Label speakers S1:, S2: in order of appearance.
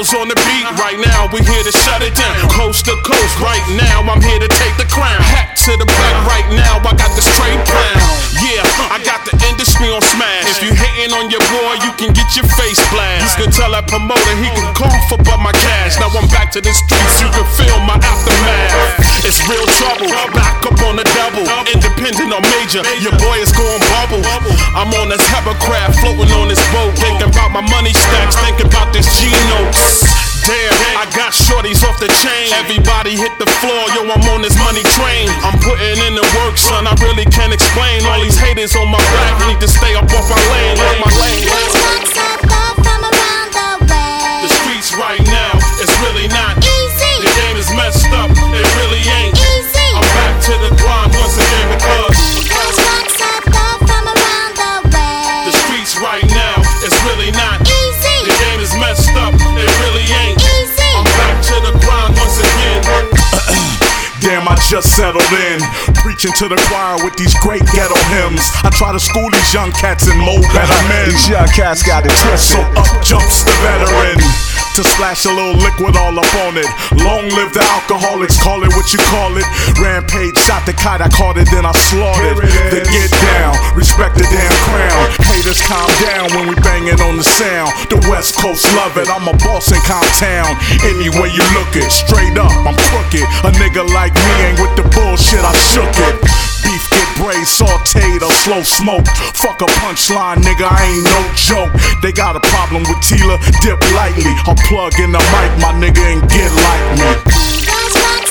S1: L's on the beat right now, we here to shut it down. Coast to coast right now, I'm here to take the crown. Hat to the back right now, I got the straight pound. Yeah, I got the industry on smash. If you hating on your boy, you can get your face blast. You can tell that promoter he can cough above my cash. Now I'm back to the streets, you can feel my aftermath. It's real trouble, back up on the double. Independent or major, your boy is going bubble. I'm on this hovercraft, floating on this boat, thinking about my money stacks, thinking about this G-notes. Damn, I got shorties off the chain. Everybody hit the floor, yo, I'm on this money train. I'm putting in the work, son, I really can't explain. All these haters on my back need to stay up off my lane, off my lane. The streets right now, it's really not easy. The game is messed up, it really ain't easy. I'm back to the grind once again because the streets right now, it's really not easy. The game is messed up, it really ain't easy. I'm back to the grind once again.
S2: Damn, I just settled in, preaching to the choir with these great ghetto hymns. I try to school these young cats and mold better men.
S3: These young cats got it twisted.
S2: So up jumps the veteran to splash a little liquid all up on it. Long live the alcoholics, call it what you call it. Rampage, shot the kite, I caught it, then I slaughtered. The get down, respect the damn crown. Haters calm down when we banging on the sound. The West Coast love it, I'm a boss in Comptown. Any way you look it, straight up, I'm crooked. A nigga like me ain't with the bullshit, I shook it. Beef get braised, sauteed, or slow smoked. Fuck a punchline, nigga, I ain't no joke. They got a problem with Tila, dip lightly. I'll plug in the mic, my nigga, and get like me.